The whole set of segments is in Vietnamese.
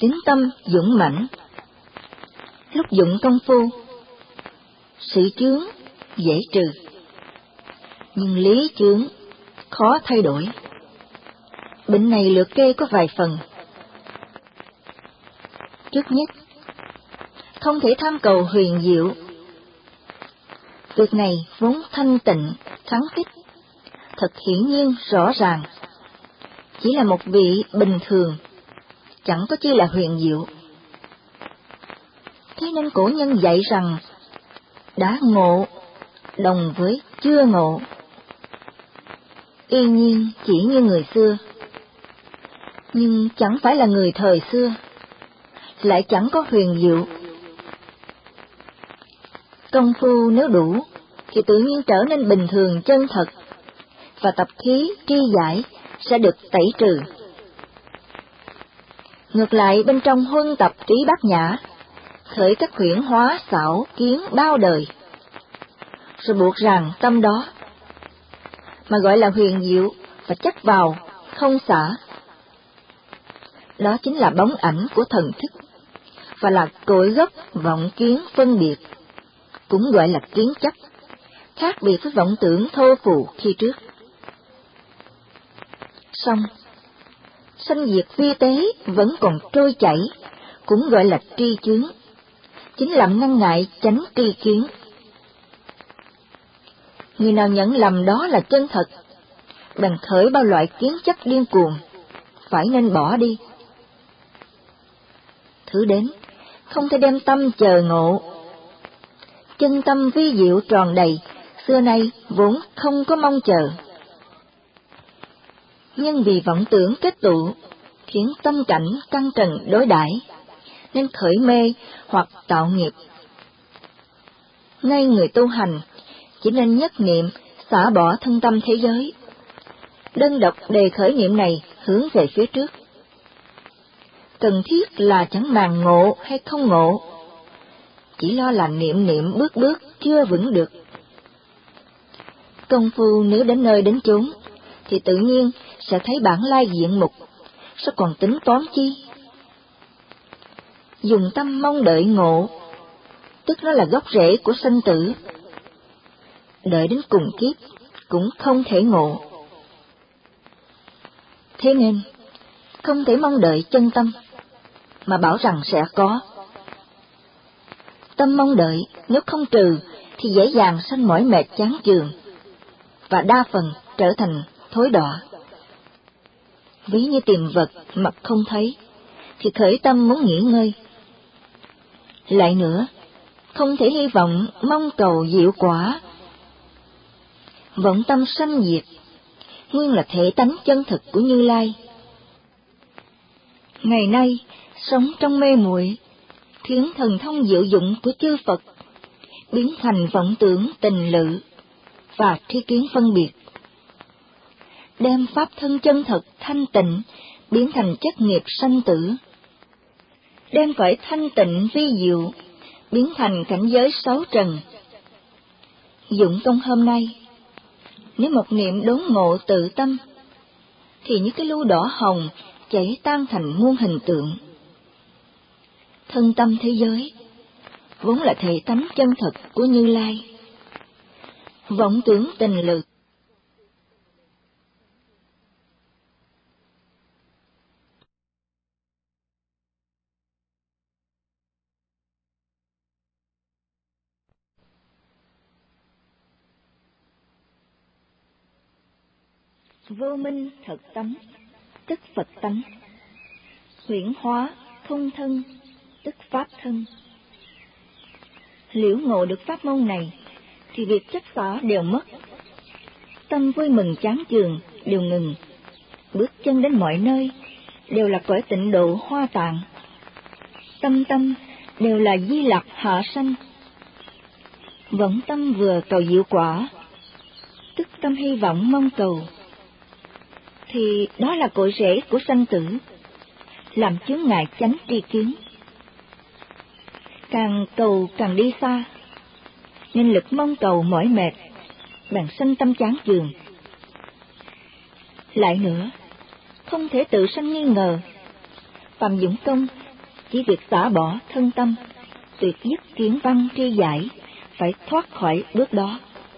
tín tâm dũng mãnh. Lúc dụng công phu, sự chướng dễ trừ, nhưng lý chướng khó thay đổi. Bệnh này liệt kê có vài phần. Trước nhất, không thể tham cầu huyền diệu. Việc này vốn thanh tịnh, thắng thích, thật hiển nhiên rõ ràng. Chỉ là một vị bình thường, chẳng có chi là huyền diệu. Thế nên cổ nhân dạy rằng, đã ngộ đồng với chưa ngộ. Y nhiên chỉ như người xưa, nhưng chẳng phải là người thời xưa, lại chẳng có huyền diệu. Công phu nếu đủ, thì tự nhiên trở nên bình thường chân thật, và tập khí tri giải sẽ được tẩy trừ. Ngược lại bên trong huân tập trí bát nhã, khởi các huyễn hóa xảo kiến bao đời, rồi buộc ràng tâm đó, mà gọi là huyền diệu và chất vào, không xả. Đó chính là bóng ảnh của thần thức, và là cội gốc vọng kiến phân biệt, cũng gọi là kiến chấp, khác biệt với vọng tưởng thô phù khi trước. Song sanh diệt vi tế vẫn còn trôi chảy, cũng gọi là tri chướng, chính làm ngăn ngại chánh tri kiến. Người nào nhận lầm đó là chân thật, bèn khởi bao loại kiến chấp điên cuồng, phải nên bỏ đi. Thứ đến, không thể đem tâm chờ ngộ. Chân tâm vi diệu tròn đầy, xưa nay vốn không có mong chờ. Nhưng vì vọng tưởng kết tụ, khiến tâm cảnh căng trần đối đãi, nên khởi mê hoặc tạo nghiệp. Ngay người tu hành chỉ nên nhất niệm xả bỏ thân tâm thế giới, đơn độc đề khởi niệm này hướng về phía trước. Cần thiết là chẳng màng ngộ hay không ngộ, chỉ lo là niệm niệm bước bước chưa vững được. Công phu nếu đến nơi đến chốn, thì tự nhiên sẽ thấy bản lai diện mục, sao còn tính toán chi? Dùng tâm mong đợi ngộ, tức nó là gốc rễ của sanh tử. Đợi đến cùng kiếp cũng không thể ngộ. Thế nên, không thể mong đợi chân tâm, mà bảo rằng sẽ có. Tâm mong đợi nếu không trừ thì dễ dàng sanh mỏi mệt chán chường, và đa phần trở thành thối đọa. Ví như tìm vật mà không thấy, thì khởi tâm muốn nghỉ ngơi. Lại nữa, không thể hy vọng mong cầu diệu quả. Vọng tâm sanh diệt, nguyên là thể tánh chân thực của Như Lai. Ngày nay, sống trong mê muội, khiến thần thông diệu dụng của chư Phật biến thành vọng tưởng tình lự và tri kiến phân biệt, đem pháp thân chân thật thanh tịnh biến thành chất nghiệp sanh tử, đem cõi thanh tịnh vi diệu biến thành cảnh giới sáu trần. Dụng công hôm nay, nếu một niệm đốn ngộ tự tâm, thì những cái lưu đỏ hồng chảy tan thành muôn hình tượng. Thân tâm thế giới vốn là thể tánh chân thật của Như Lai. Vọng tưởng tình lự, vô minh thật tánh, tức Phật tánh. Huyễn hóa không thân, tức pháp thân. Liễu ngộ được pháp môn này, thì việc chấp xả đều mất. Tâm vui mừng chán chường đều ngừng. Bước chân đến mọi nơi đều là cõi tịnh độ hoa tạng. Tâm tâm đều là di lạc hạ sanh. Vọng tâm vừa cầu diệu quả, tức tâm hy vọng mong cầu, thì đó là cội rễ của sanh tử, làm chướng ngại chánh tri kiến. Càng cầu càng đi xa, nên lực mong cầu mỏi mệt, bèn sanh tâm chán chường. Lại nữa, không thể tự sanh nghi ngờ, phàm dụng công chỉ việc xả bỏ thân tâm, tuyệt dứt kiến văn tri giải, phải thoát khỏi bước đó.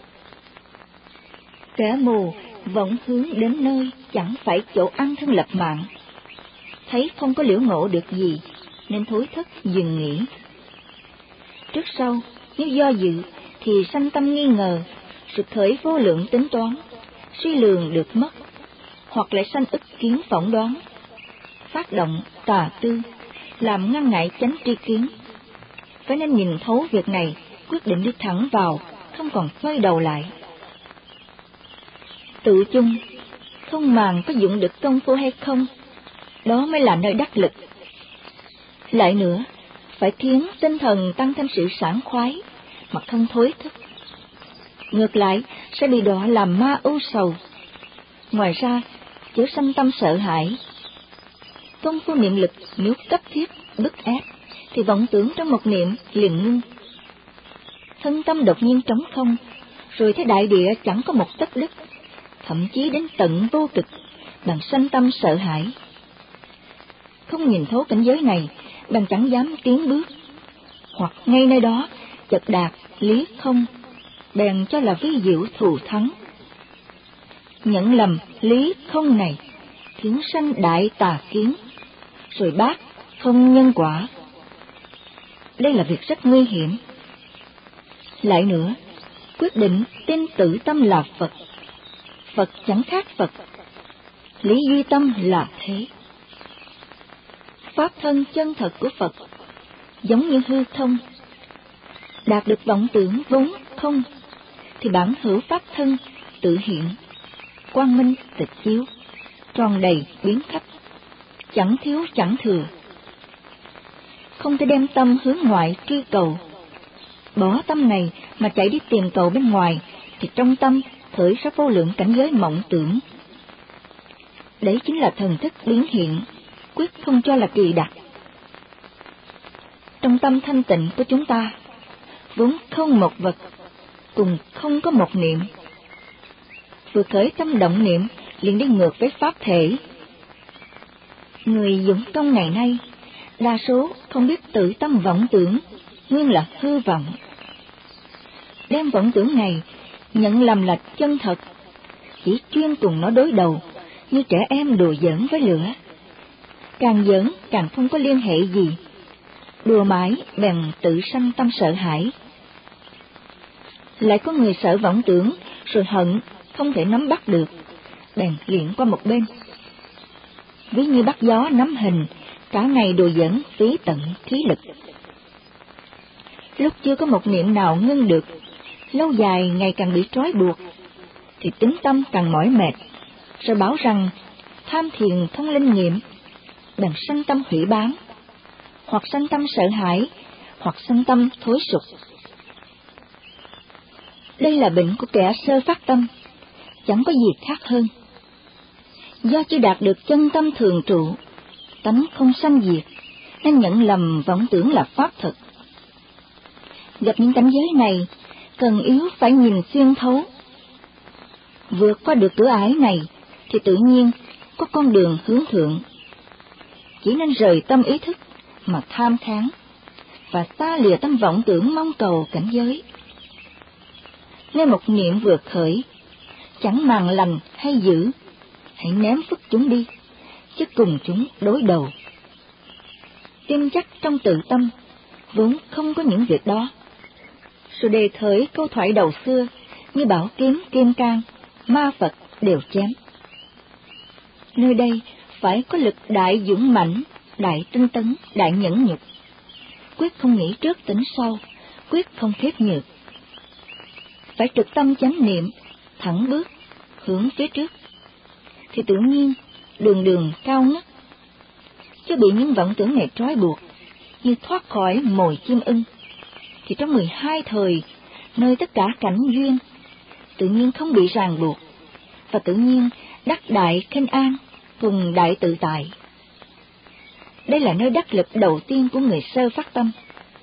Kẻ mù vọng hướng đến nơi chẳng phải chỗ ăn thân lập mạng, thấy không có liễu ngộ được gì nên thối thất dừng nghỉ. Trước sau nếu do dự thì sanh tâm nghi ngờ, sực khởi vô lượng tính toán, suy lường được mất, hoặc lại sanh ức kiến phỏng đoán, phát động tà tư, làm ngăn ngại chánh tri kiến. Phải nên nhìn thấu việc này, quyết định đi thẳng vào, không còn xoay đầu lại. Tự chung, không màng có dụng được công phu hay không, đó mới là nơi đắc lực. Lại nữa, phải khiến tinh thần tăng thêm sự sảng khoái, mà không thối thức. Ngược lại, sẽ bị đọa làm ma ưu sầu. Ngoài ra, chớ sanh tâm sợ hãi. Công phu niệm lực nếu cấp thiết, bức ép, thì vọng tưởng trong một niệm liền ngưng. Thân tâm đột nhiên trống không, rồi thấy đại địa chẳng có một tấc đất, thậm chí đến tận vô cực, bằng sanh tâm sợ hãi. Không nhìn thấu cảnh giới này, bằng chẳng dám tiến bước, hoặc ngay nơi đó chợt đạt lý không, bèn cho là ví diệu thù thắng. Nhận lầm lý không này khiến sanh đại tà kiến, rồi bác không nhân quả. Đây là việc rất nguy hiểm. Lại nữa, quyết định tin tự tâm là Phật, Phật chẳng khác Phật, lý duy tâm là thế. Pháp thân chân thật của Phật giống như hư không. Đạt được vọng tưởng vốn không, thì bản hữu pháp thân tự hiện, quang minh tịch chiếu, tròn đầy biến khắp, chẳng thiếu chẳng thừa. Không thể đem tâm hướng ngoại truy cầu. Bỏ tâm này mà chạy đi tìm cầu bên ngoài, thì trong tâm khởi ra vô lượng cảnh giới mộng tưởng. Đấy chính là thần thức biến hiện, quyết không cho là kỳ đặc. Trong tâm thanh tịnh của chúng ta, vốn không một vật, cùng không có một niệm. Vừa khởi tâm động niệm, liền đi ngược với pháp thể. Người dũng công ngày nay, đa số không biết tự tâm vọng tưởng, nguyên là hư vọng. Đem vọng tưởng này nhận lầm là chân thật, chỉ chuyên cùng nó đối đầu, như trẻ em đùa giỡn với lửa. Càng giỡn càng không có liên hệ gì, đùa mãi bèn tự sanh tâm sợ hãi. Lại có người sợ vọng tưởng, rồi hận không thể nắm bắt được, bèn liệng qua một bên. Ví như bắt gió nắm hình, cả ngày đùa giỡn phí tận khí lực. Lúc chưa có một niệm nào ngưng được, lâu dài ngày càng bị trói buộc, thì tính tâm càng mỏi mệt, rồi bảo rằng tham thiền thông linh nghiệm, bèn sanh tâm hủy báng, hoặc sanh tâm sợ hãi, hoặc sanh tâm thối sụp. Đây là bệnh của kẻ sơ phát tâm, chẳng có gì khác hơn. Do chưa đạt được chân tâm thường trụ, tánh không sanh diệt, nên nhận lầm vọng tưởng là pháp thực. Gặp những cảnh giới này, cần yếu phải nhìn xuyên thấu. Vượt qua được cửa ải này, thì tự nhiên có con đường hướng thượng. Chỉ nên rời tâm ý thức mà tham kháng, và xa lìa tâm vọng tưởng mong cầu cảnh giới. Nơi một niệm vừa khởi, chẳng màng lành hay dữ, hãy ném phức chúng đi, chứ cùng chúng đối đầu. Tin chắc trong tự tâm, vốn không có những việc đó. Rồi đề khởi câu thoại đầu xưa, như bảo kiếm kim cang, ma Phật đều chém. Nơi đây phải có lực đại dũng mãnh, đại tinh tấn, đại nhẫn nhục. Quyết không nghĩ trước tính sau, quyết không khiếp nhược. Phải trực tâm chánh niệm, thẳng bước, hướng phía trước, thì tự nhiên đường đường cao ngất. Chứ bị những vọng tưởng này trói buộc, như thoát khỏi mồi chim ưng, thì trong 12 thời, nơi tất cả cảnh duyên, tự nhiên không bị ràng buộc, và tự nhiên đắc đại khinh an, cùng đại tự tại. Đây là nơi đắc lực đầu tiên của người sơ phát tâm.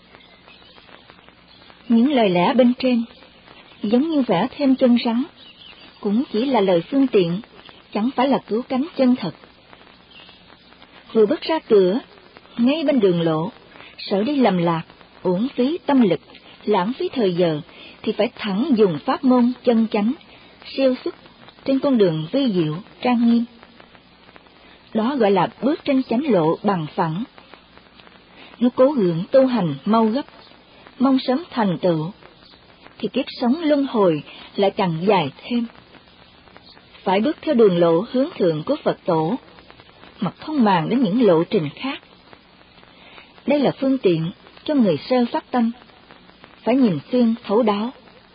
Những lời lẽ bên trên, giống như vẽ thêm chân rắn, cũng chỉ là lời phương tiện, chẳng phải là cứu cánh chân thật. Vừa bước ra cửa, ngay bên đường lộ, sợ đi lầm lạc, uổng phí tâm lực, lãng phí thời giờ, thì phải thẳng dùng pháp môn chân chánh, siêu xuất trên con đường vi diệu, trang nghiêm. Đó gọi là bước trên chánh lộ bằng phẳng. Nếu cố gượng tu hành mau gấp, mong sớm thành tựu, thì kiếp sống luân hồi lại càng dài thêm. Phải bước theo đường lộ hướng thượng của Phật Tổ, mà không màng đến những lộ trình khác. Đây là phương tiện cho người sơ phát tâm, phải nhìn xuyên thấu đáo.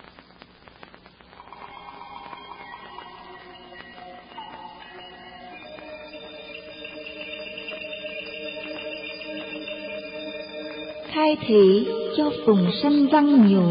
Khai thị cho phùng sanh văn nhụ.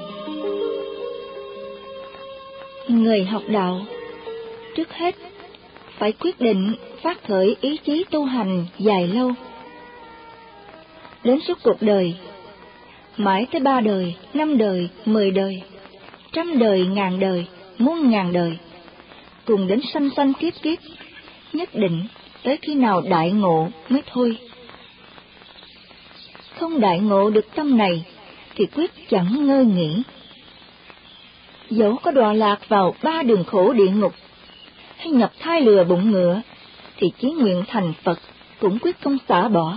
Người học đạo, trước hết phải quyết định phát khởi ý chí tu hành dài lâu. Đến suốt cuộc đời, mãi tới 3 đời, 5 đời, 10 đời, 100 đời, ngàn đời, muôn ngàn đời, cùng đến sanh sanh kiếp kiếp, nhất định tới khi nào đại ngộ mới thôi. Không đại ngộ được tâm này thì quyết chẳng ngơi nghỉ. Dẫu có đọa lạc vào 3 đường khổ địa ngục, hay nhập thai lừa bụng ngựa, thì chí nguyện thành Phật cũng quyết không xả bỏ.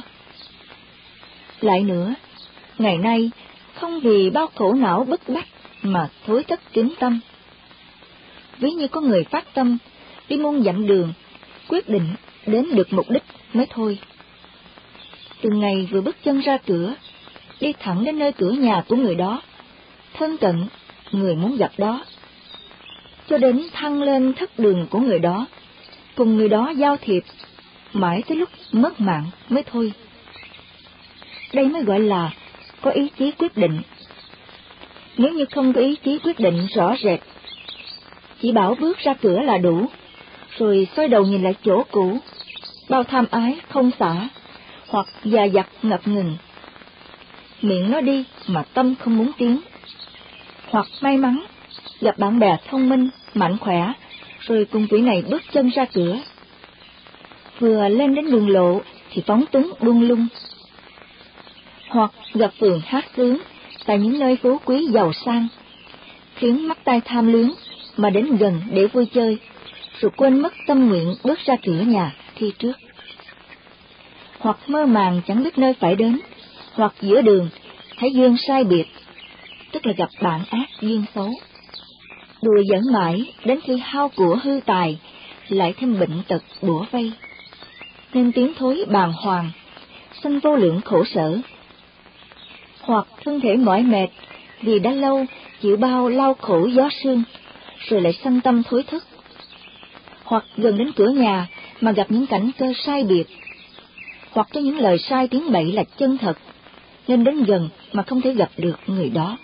Lại nữa, ngày nay không vì bao khổ não bức bách mà thối thất kính tâm. Ví như có người phát tâm đi muôn dặm đường, quyết định đến được mục đích mới thôi. Từ ngày vừa bước chân ra cửa, đi thẳng đến nơi cửa nhà của người đó, thân cận người muốn gặp đó, cho đến thăng lên thất đường của người đó, cùng người đó giao thiệp, mãi tới lúc mất mạng mới thôi. Đây mới gọi là có ý chí quyết định. Nếu như không có ý chí quyết định rõ rệt, chỉ bảo bước ra cửa là đủ, rồi xoay đầu nhìn lại chỗ cũ, bao tham ái không xả, hoặc dè dặt ngập ngừng. Miệng nói đi mà tâm không muốn tiếng. Hoặc may mắn gặp bạn bè thông minh, mạnh khỏe, rồi cùng tuổi này bước chân ra cửa. Vừa lên đến đường lộ thì phóng túng buông lung. Hoặc gặp phường hát sướng tại những nơi phú quý giàu sang, khiến mắt tai tham luyến mà đến gần để vui chơi, rồi quên mất tâm nguyện bước ra cửa nhà thi trước. Hoặc mơ màng chẳng biết nơi phải đến, hoặc giữa đường thấy duyên sai biệt, tức là gặp bạn ác duyên xấu. Đùa giỡn mãi đến khi hao của hư tài, lại thêm bệnh tật bủa vây, nên tiếng thối bàng hoàng, sanh vô lượng khổ sở. Hoặc thân thể mỏi mệt vì đã lâu chịu bao lao khổ gió sương, rồi lại sanh tâm thối thức. Hoặc gần đến cửa nhà mà gặp những cảnh cơ sai biệt, hoặc có những lời sai tiếng bậy là chân thật, nên đến gần mà không thể gặp được người đó.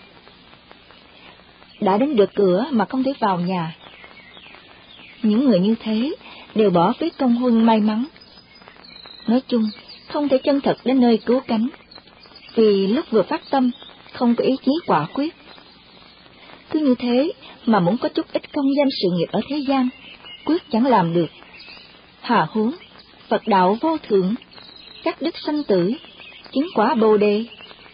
Đã đến được cửa mà không thể vào nhà. Những người như thế đều bỏ phí công huân may mắn. Nói chung, không thể chân thật đến nơi cứu cánh, vì lúc vừa phát tâm không có ý chí quả quyết. Cứ như thế mà muốn có chút ít công danh sự nghiệp ở thế gian, quyết chẳng làm được. Hà huống Phật đạo vô thượng, cắt đứt sanh tử, chứng quả Bồ đề.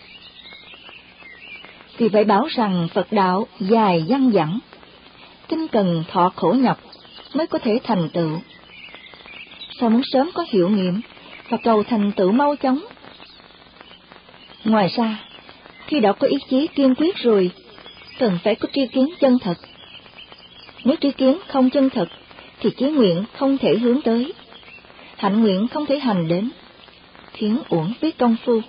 Vì vậy bảo rằng Phật đạo dài dằng dẳng, tinh cần thọ khổ nhọc mới có thể thành tựu. Sao muốn sớm có hiệu nghiệm và cầu thành tựu mau chóng? Ngoài ra, khi đã có ý chí kiên quyết rồi, cần phải có tri kiến chân thật. Nếu tri kiến không chân thật, thì chí nguyện không thể hướng tới, hạnh nguyện không thể hành đến, khiến uổng phí công phu.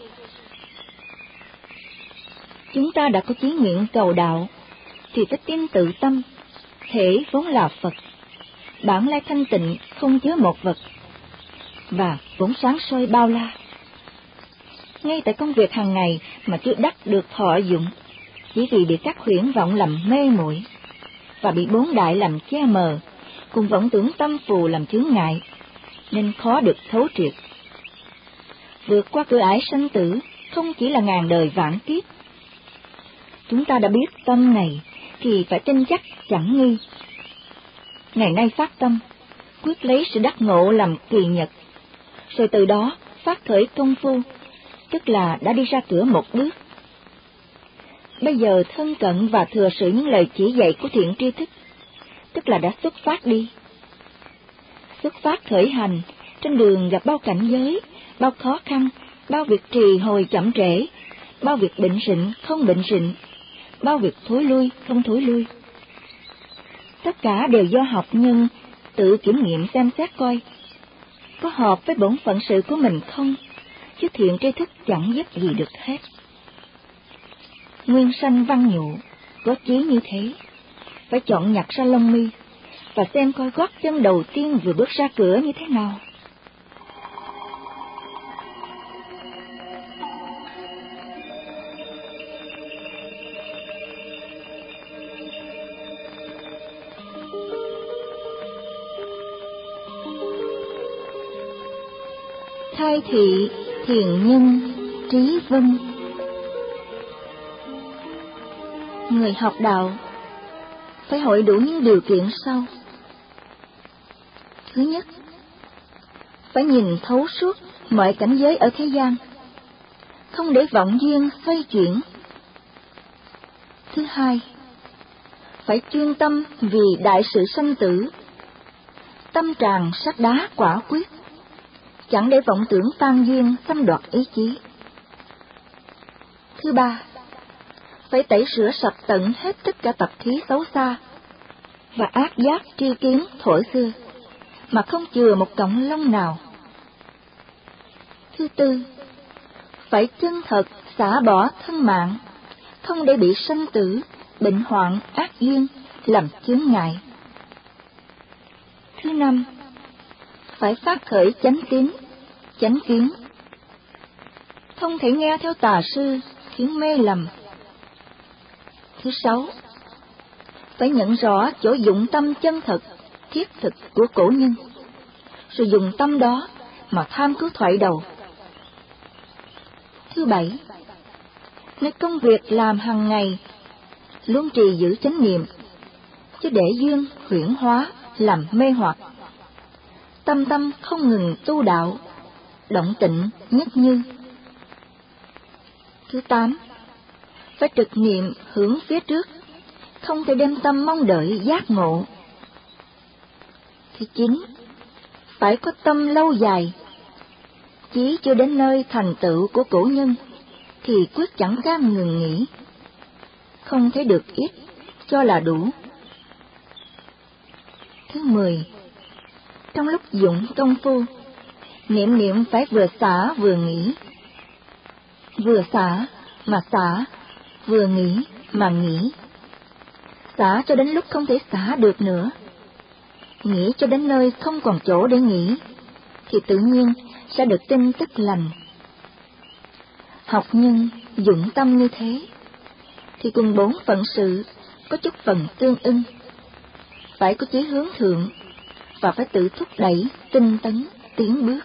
Chúng ta đã có chí nguyện cầu đạo, thì phải tin tự tâm, thể vốn là Phật, bản lai thanh tịnh không chứa một vật, và vốn sáng soi bao la. Ngay tại công việc hàng ngày mà chưa đắc được thọ dụng, chỉ vì bị các huyễn vọng làm mê muội, và bị 4 đại làm che mờ, cùng vọng tưởng tâm phù làm chướng ngại, nên khó được thấu triệt. Vượt qua cửa ải sanh tử không chỉ là ngàn đời vạn kiếp. Chúng ta đã biết tâm này thì phải tin chắc chẳng nghi. Ngày nay phát tâm, quyết lấy sự đắc ngộ làm kỳ nhật, rồi từ đó phát khởi công phu, tức là đã đi ra cửa một bước. Bây giờ thân cận và thừa sự những lời chỉ dạy của thiện tri thức, tức là đã xuất phát đi. Xuất phát khởi hành, trên đường gặp bao cảnh giới, bao khó khăn, bao việc trì hồi chậm trễ, bao việc bệnh rịnh không bệnh rịnh, bao việc thối lui không thối lui. Tất cả đều do học nhân tự kiểm nghiệm xem xét coi có hợp với bổn phận sự của mình không, chứ thiện tri thức chẳng giúp gì được hết. Nguyên sanh văn nhụ, có chí như thế, phải chọn nhặt ra lông mi, và xem coi gót chân đầu tiên vừa bước ra cửa như thế nào. Khai thị thiện nhân trí vân. Người học đạo phải hội đủ những điều kiện sau. Thứ nhất, phải nhìn thấu suốt mọi cảnh giới ở thế gian, không để vọng duyên xoay chuyển. Thứ hai, phải chuyên tâm vì đại sự sanh tử, tâm tràn sắt đá quả quyết, chẳng để vọng tưởng tan duyên xâm đoạt ý chí. Thứ ba, phải tẩy rửa sạch tận hết tất cả tập khí xấu xa và ác giác tri kiến thuở xưa, mà không chừa một cọng lông nào. Thứ tư, phải chân thật xả bỏ thân mạng, không để bị sanh tử, bệnh hoạn, ác duyên làm chướng ngại. Thứ năm, phải phát khởi chánh tín, chánh kiến, không thể nghe theo tà sư khiến mê lầm. Thứ sáu, phải nhận rõ chỗ dụng tâm chân thật, thiết thực của cổ nhân, rồi dùng tâm đó mà tham cứu thoại đầu. Thứ bảy, nơi công việc làm hàng ngày luôn trì giữ chánh niệm, chứ để duyên huyễn hóa làm mê hoặc. Tâm tâm không ngừng tu đạo, động tịnh nhất như. Thứ tám, phải trực niệm hướng phía trước, không thể đem tâm mong đợi giác ngộ. Thứ chín, phải có tâm lâu dài, chí chưa đến nơi thành tựu của cổ nhân thì quyết chẳng cam ngừng nghỉ, không thấy được ít cho là đủ. Thứ 10, trong lúc dụng công phu, niệm phải vừa xả vừa nghĩ, vừa xả mà xả, vừa nghĩ mà nghĩ. Xả cho đến lúc không thể xả được nữa, nghĩ cho đến nơi không còn chỗ để nghĩ, thì tự nhiên sẽ được tin tức lành. Học nhân dụng tâm như thế, thì cùng bốn phận sự có chút phần tương ưng, phải có chí hướng thượng, và phải tự thúc đẩy tinh tấn tiến bước.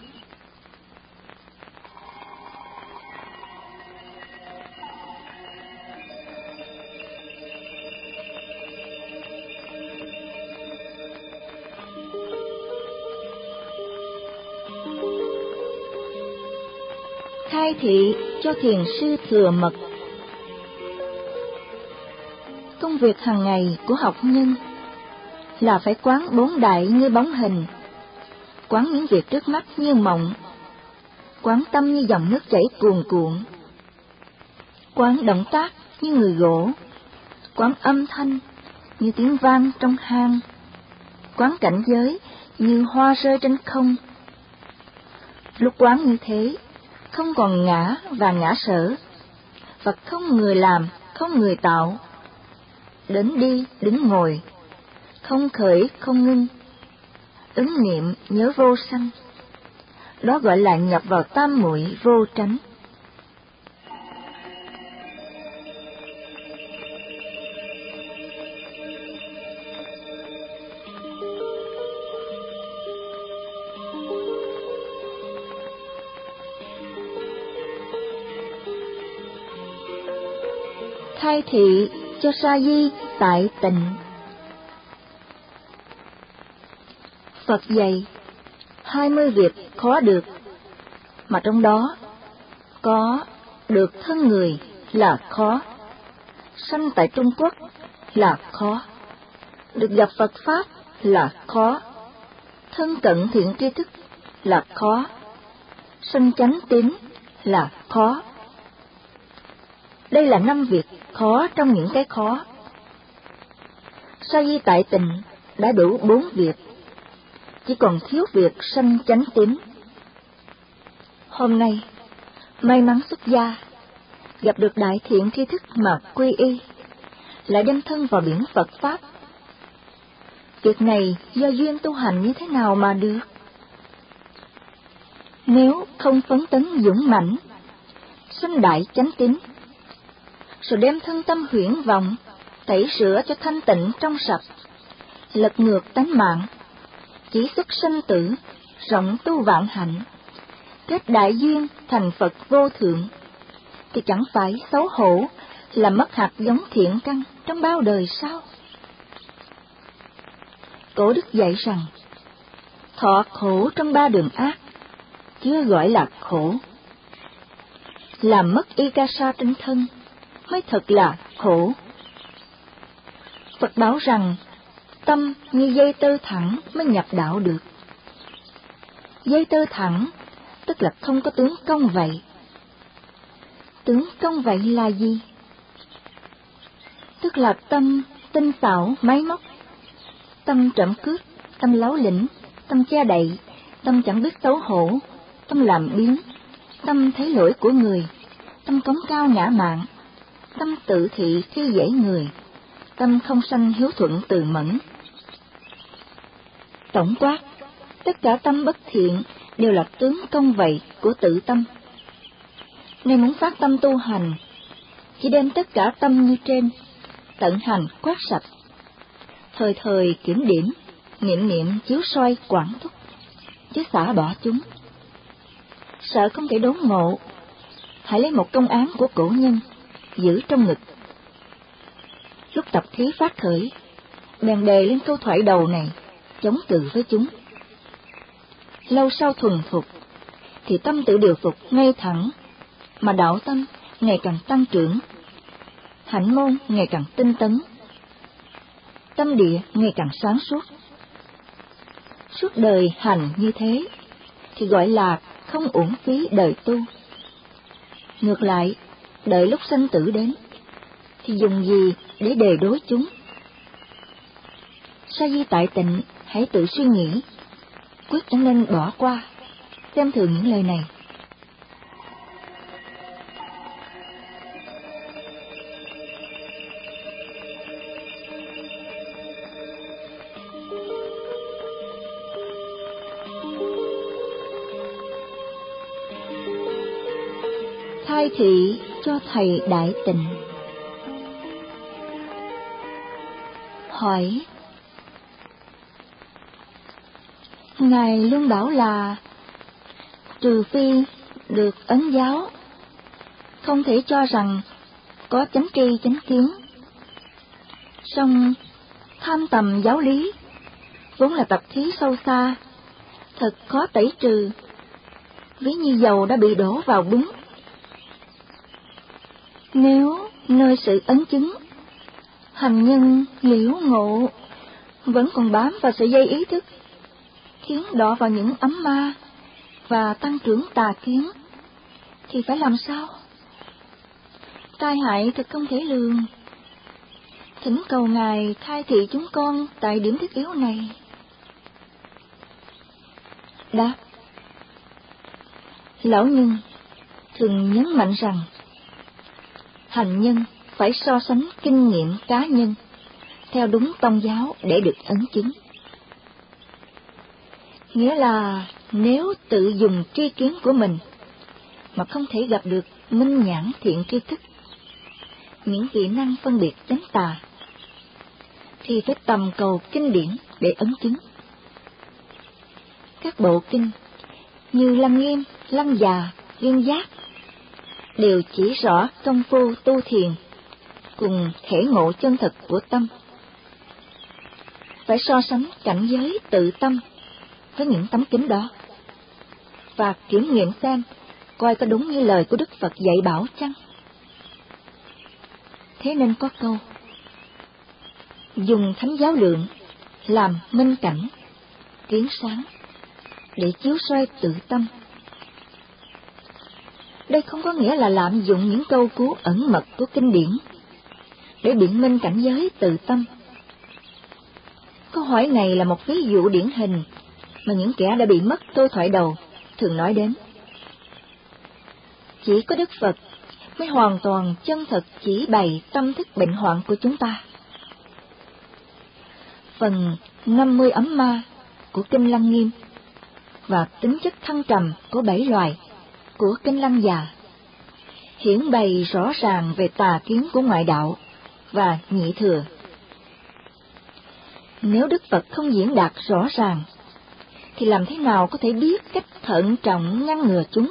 Khai thị cho thiền sư thừa mật. Công việc hàng ngày của học nhân là phải quán bốn đại như bóng hình, quán những việc trước mắt như mộng, quán tâm như dòng nước chảy cuồn cuộn, quán động tác như người gỗ, quán âm thanh như tiếng vang trong hang, quán cảnh giới như hoa rơi trên không. Lúc quán như thế, không còn ngã và ngã sở, và không người làm, không người tạo, đến đi đứng ngồi, không khởi không ngưng, ứng niệm nhớ vô sanh. Đó gọi là nhập vào tam muội vô tránh. Khai thị cho sa di tại tịnh. Phật dạy 20 việc khó được, mà trong đó có được thân người là khó, sanh tại Trung Quốc là khó, được gặp Phật Pháp là khó, thân cận thiện tri thức là khó, sanh chánh tín là khó. Đây là 5 việc khó trong những cái khó. Sa di tại Tịnh đã đủ 4 việc, chỉ còn thiếu việc sanh chánh tín. Hôm nay, may mắn xuất gia, gặp được đại thiện tri thức mà quy y, lại đem thân vào biển Phật Pháp. Việc này do duyên tu hành như thế nào mà được? Nếu không phấn tấn dũng mãnh, sanh đại chánh tín, rồi đem thân tâm huyễn vọng, tẩy rửa cho thanh tịnh trong sạch, lật ngược tánh mạng, chỉ xuất sanh tử, rộng tu vạn hạnh, kết đại duyên thành Phật vô thượng, thì chẳng phải xấu hổ là mất hạt giống thiện căn trong bao đời sao? Cổ đức dạy rằng, thọ khổ trong 3 đường ác, chưa gọi là khổ. Làm mất y ca sa trên thân mới thật là khổ. Phật bảo rằng, tâm như dây tơ thẳng mới nhập đạo được. Dây tơ thẳng tức là không có tướng cong vậy. Tướng cong vậy là gì? Tức là tâm tinh xảo máy móc, tâm trộm cướp, tâm láo lĩnh, tâm che đậy, tâm chẳng biết xấu hổ, tâm làm biếng, tâm thấy lỗi của người, tâm cống cao ngã mạn, tâm tự thị khi dễ người, tâm không sanh hiếu thuận từ mẫn. Tổng quát, tất cả tâm bất thiện đều là tướng công vậy của tự tâm. Nếu muốn phát tâm tu hành, chỉ đem tất cả tâm như trên, tận hành quát sạch, thời thời kiểm điểm, niệm niệm chiếu soi quản thúc, chứ xả bỏ chúng. Sợ không thể đốn ngộ, hãy lấy một công án của cổ nhân, giữ trong ngực. Lúc tập thí phát khởi, bèn đề lên câu thoại đầu này, chống cự với chúng. Lâu sau thuần phục, thì tâm tự điều phục ngay thẳng, mà đạo tâm ngày càng tăng trưởng, hạnh môn ngày càng tinh tấn, tâm địa ngày càng sáng suốt. Suốt đời hành như thế, thì gọi là không uổng phí đời tu. Ngược lại, đợi lúc sanh tử đến, thì dùng gì để đề đối chúng? Sa di tại Tịnh hãy tự suy nghĩ, quyết chẳng nên bỏ qua, xem thường những lời này. Khai thị cho thầy đại tịnh. Hỏi: Ngài luôn bảo là trừ phi được ấn giáo, không thể cho rằng có chánh tri chánh kiến. Song tham tầm giáo lý vốn là tập thí sâu xa, thật khó tẩy trừ, ví như dầu đã bị đổ vào bún. Nếu nơi sự ấn chứng, hành nhân liễu ngộ vẫn còn bám vào sợi dây ý thức, khiến đọa vào những ấm ma và tăng trưởng tà kiến, thì phải làm sao? Tai hại thật không thể lường. Thỉnh cầu Ngài khai thị chúng con tại điểm thiết yếu này. Đáp: Lão nhân thường nhấn mạnh rằng hành nhân phải so sánh kinh nghiệm cá nhân theo đúng tông giáo để được ấn chứng. Nghĩa là nếu tự dùng tri kiến của mình mà không thể gặp được minh nhãn thiện tri thức, những kỹ năng phân biệt chánh tà, thì phải tầm cầu kinh điển để ấn chứng. Các bộ kinh như Lăng Nghiêm, Lăng Già, Liên Giác đều chỉ rõ công phu tu thiền cùng thể ngộ chân thực của tâm. Phải so sánh cảnh giới tự tâm với những tấm kính đó. và kiểm nghiệm xem coi có đúng như lời của Đức Phật dạy bảo chăng. Thế nên có câu: dùng thánh giáo lượng làm minh cảnh, kiến sáng, để chiếu soi tự tâm. Đây không có nghĩa là lạm dụng những câu cú ẩn mật của kinh điển để biện minh cảnh giới tự tâm. Câu hỏi này là một ví dụ điển hình mà những kẻ đã bị mất tôi thoại đầu thường nói đến. Chỉ có Đức Phật mới hoàn toàn chân thật chỉ bày tâm thức bệnh hoạn của chúng ta. Phần 50 ấm ma của Kinh Lăng Nghiêm và tính chất thăng trầm của 7 loài của Kinh Lăng Già hiển bày rõ ràng về tà kiến của ngoại đạo và nhị thừa. Nếu Đức Phật không diễn đạt rõ ràng, thì làm thế nào có thể biết cách thận trọng ngăn ngừa chúng?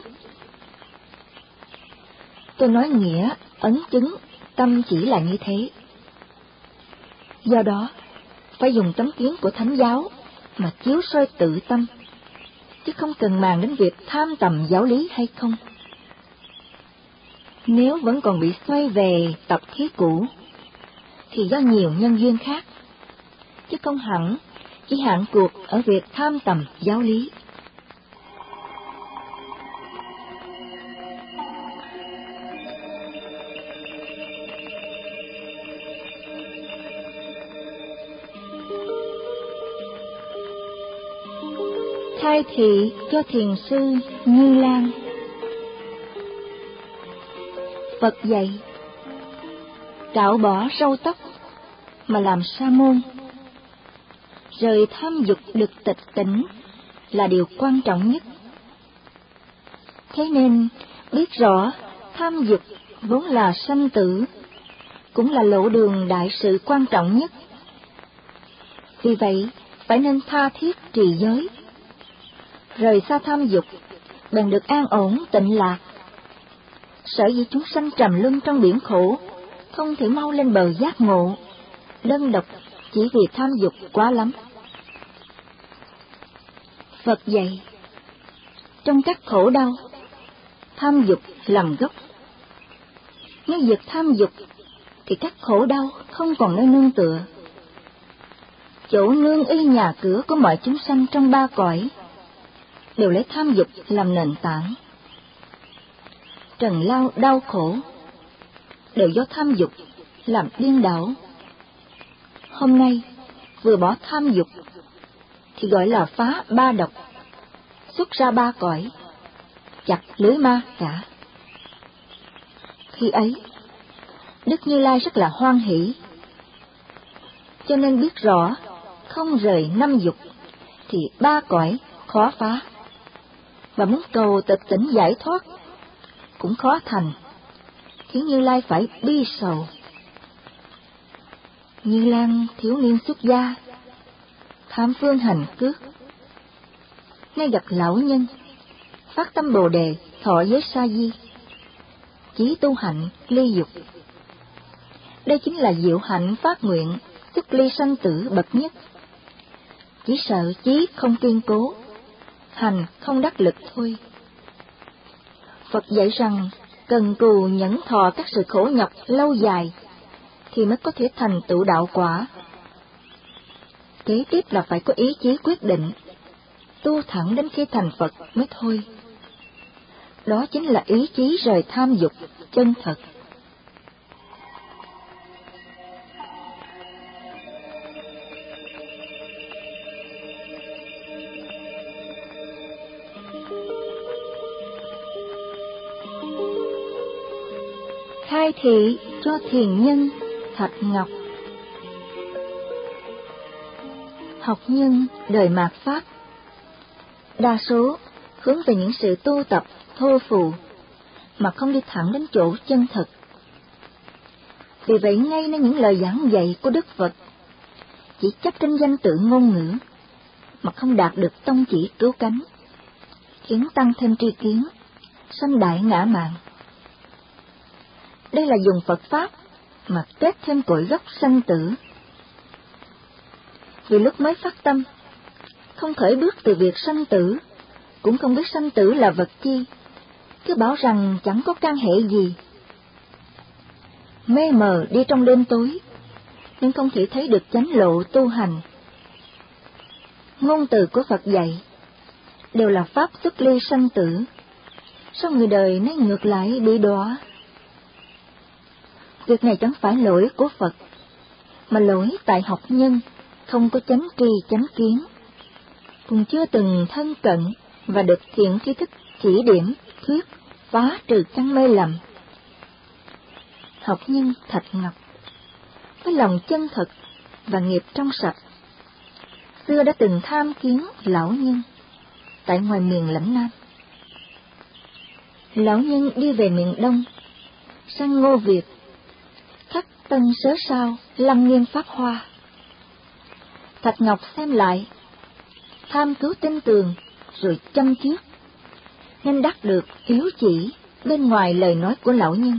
Tôi nói nghĩa ấn chứng tâm chỉ là như thế. Do đó, phải dùng tấm kiến của Thánh giáo mà chiếu soi tự tâm, chứ không cần màng đến việc tham tầm giáo lý hay không. Nếu vẫn còn bị xoay về tập khí cũ, thì do nhiều nhân duyên khác, chứ không hẳn chỉ hạn cuộc ở việc tham tầm giáo lý. Khai thị cho thiền sư Như Lai. Phật dạy: cạo bỏ râu tóc mà làm sa môn, rời tham dục được tịch tỉnh là điều quan trọng nhất. Thế nên biết rõ tham dục vốn là sanh tử, cũng là lộ đường đại sự quan trọng nhất. Vì vậy phải nên tha thiết trì giới, rời xa tham dục bèn được an ổn tịnh lạc. Sở dĩ chúng sanh trầm luân trong biển khổ, không thể mau lên bờ giác ngộ, đơn độc chỉ vì tham dục quá lắm. Phật dạy: trong các khổ đau, tham dục làm gốc. Nếu diệt tham dục, thì các khổ đau không còn nơi nương tựa. Chỗ nương y nhà cửa của mọi chúng sanh trong ba cõi đều lấy tham dục làm nền tảng. Trần lao đau khổ đều do tham dục làm điên đảo. Hôm nay vừa bỏ tham dục thì gọi là phá ba độc, xuất ra ba cõi, chặt lưới ma cả. Khi ấy Đức Như Lai rất là hoan hỷ, cho nên biết rõ không rời năm dục thì ba cõi khó phá, và muốn cầu tịch tỉnh giải thoát cũng khó thành, khiến Như Lai phải bi sầu. Như Lan thiếu niên xuất gia, tham phương hành cước, nay gặp lão nhân, phát tâm Bồ đề thọ giới sa di, chí tu hạnh ly dục. Đây chính là diệu hạnh phát nguyện xuất ly sanh tử bậc nhất. Chỉ sợ chí không kiên cố, hành không đắc lực thôi. Phật dạy rằng cần cù nhẫn thọ các sự khổ nhọc lâu dài thì mới có thể thành tựu đạo quả. Kế tiếp là phải có ý chí quyết định, tu thẳng đến khi thành Phật mới thôi. Đó chính là ý chí rời tham dục chân thật. Khai thị cho thiền nhân Thạch Ngọc. Học nhân đời mạt Pháp đa số hướng về những sự tu tập thô phù mà không đi thẳng đến chỗ chân thật. Vì vậy ngay nơi những lời giảng dạy của Đức Phật chỉ chấp trên danh tự ngôn ngữ mà không đạt được tông chỉ cứu cánh, khiến tăng thêm tri kiến, sanh đại ngã mạn. Đây là dùng Phật Pháp mà kết thêm cội gốc sanh tử. Vì lúc mới phát tâm, không khởi bước từ việc sanh tử, cũng không biết sanh tử là vật chi, cứ bảo rằng chẳng có can hệ gì. Mê mờ đi trong đêm tối, nhưng không thể thấy được chánh lộ tu hành. Ngôn từ của Phật dạy đều là pháp xuất ly sanh tử, sao người đời nay ngược lại bị đọa? Việc này chẳng phải lỗi của Phật, mà lỗi tại học nhân không có chánh tri chánh kiến, cũng chưa từng thân cận và được thiện tri thức chỉ điểm thuyết phá trừ căn mê lầm. Học nhân Thạch Ngọc với lòng chân thật và nghiệp trong sạch, xưa đã từng tham kiến lão nhân tại ngoài miền lãnh Nam. Lão nhân đi về miền Đông, sang Ngô Việt, khắc tân sớ sao, lăng nghiêm pháp hoa. Thạch Ngọc xem lại, tham cứu tin tường rồi châm trước, nên đắc được hiếu chỉ bên ngoài lời nói của lão nhân.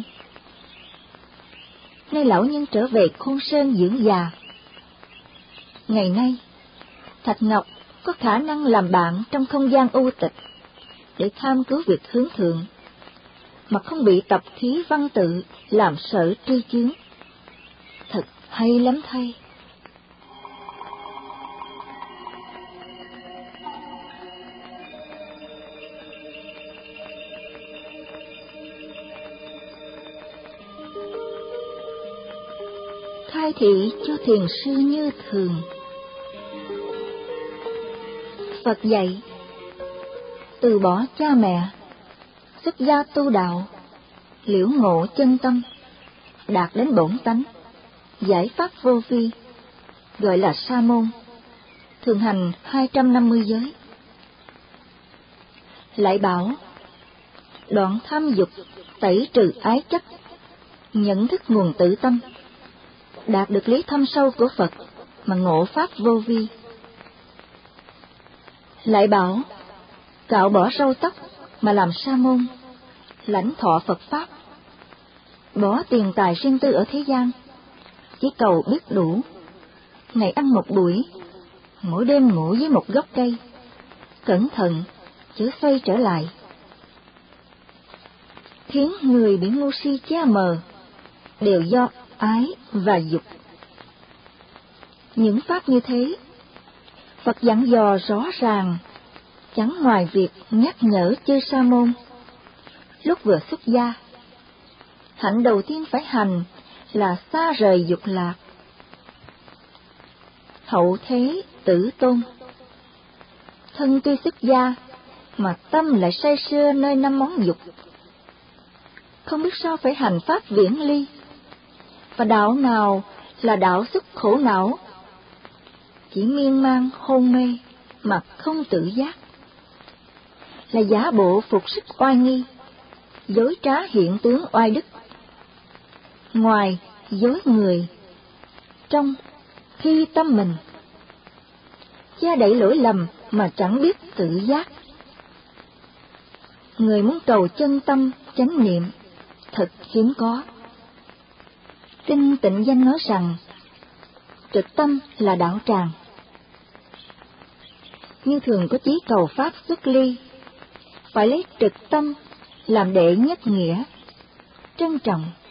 Nay lão nhân trở về Khôn Sơn dưỡng già. Ngày nay, Thạch Ngọc có khả năng làm bạn trong không gian u tịch để tham cứu việc hướng thượng, mà không bị tập khí văn tự làm sở tri chướng. Thật hay lắm thay. Khai thị cho thiền sư như thường. Phật dạy, từ bỏ cha mẹ, xuất gia tu đạo, liễu ngộ chân tâm, đạt đến bổn tánh, giải pháp vô vi, gọi là sa môn, thường hành 250 giới. Lại bảo, đoạn tham dục, tẩy trừ ái chấp, nhận thức nguồn tự tâm, đạt được lý thâm sâu của Phật mà ngộ pháp vô vi. Lại bảo, cạo bỏ râu tóc mà làm sa môn, lãnh thọ Phật pháp, bỏ tiền tài riêng tư ở thế gian, chỉ cầu biết đủ, ngày ăn một buổi, mỗi đêm ngủ dưới một gốc cây, cẩn thận chớ xoay trở lại. Khiến người bị ngu si che mờ đều do ái và dục. Những pháp như thế, Phật dặn dò rõ ràng, chẳng ngoài việc nhắc nhở chư sa môn lúc vừa xuất gia. Hạnh đầu tiên phải hành là xa rời dục lạc. Hậu thế tử tôn, thân tuy xuất gia mà tâm lại say sưa nơi 5 món dục, không biết sao phải hành pháp viễn ly, và đạo nào là đạo xuất khổ não, chỉ miên man hôn mê mà không tự giác, là giả bộ phục sức oai nghi, dối trá hiện tướng oai đức, ngoài dối người, trong thi tâm mình, che đậy lỗi lầm mà chẳng biết tự giác. Người muốn cầu chân tâm chánh niệm thật hiếm có. Kinh Tịnh Danh nói rằng trực tâm là đạo tràng, nhưng thường có chí cầu pháp xuất ly, phải lấy trực tâm làm đệ nhất nghĩa, trân trọng